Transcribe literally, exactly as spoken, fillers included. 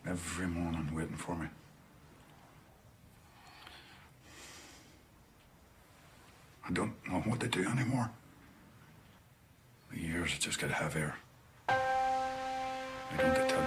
Every morning waiting for me. I don't know what to do anymore. The years just get heavier. I don't have to tell